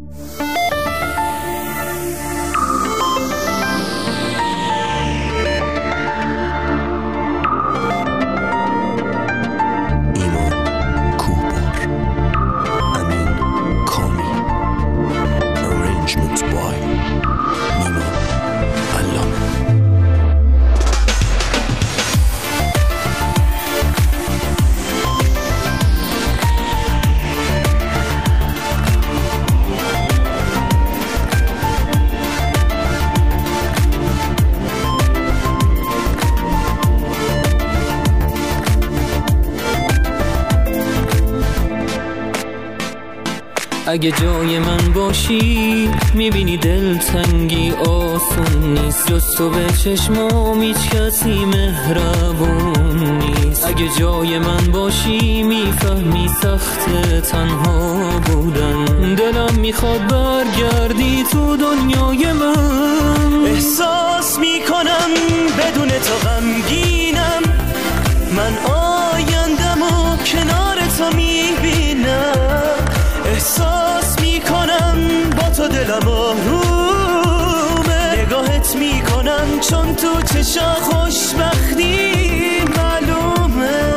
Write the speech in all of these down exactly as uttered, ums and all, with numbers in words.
اگه جای من باشی میبینی دلتنگی آسون نیست، جز تو به چشمام هیچ کسی مهربون نیست. اگه جای من باشی میفهمی سخت تنها بودن، دلم میخواد برگردی تو دنیای من. احساس میکنم بدون تو غمگینم، من آیندم و کنار تو میبینم. احساس میکنم با تو دلم آرومه، نگاهت میکنم چون تو چشا خوشبختی معلومه.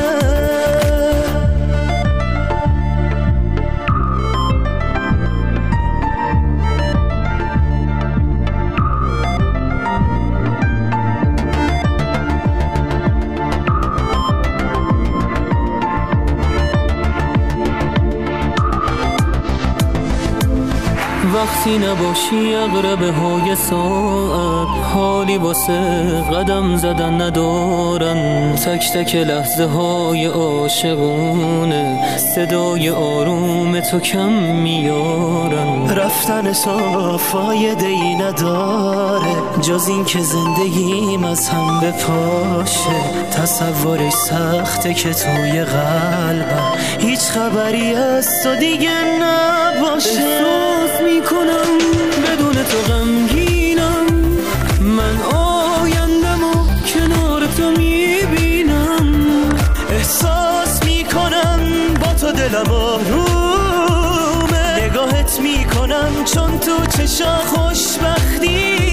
وقتی نباشی اقربه های ساعت، حالی واسه قدم زدن ندارن. تک تک لحظه های عاشقونه، صدای آروم تو کم میارن. رفتن تو فایده ای نداره، جز این که زندگیم از هم بپاشه. تصورش سخته که توی قلبم هیچ خبری از تو دیگه نباشه. احساس میکنم بدون تو غمگینم، من آیندم و کنار تو میبینم. احساس میکنم با تو دلم آرومه، نگاهت میکنم چون تو چشا خوشبختی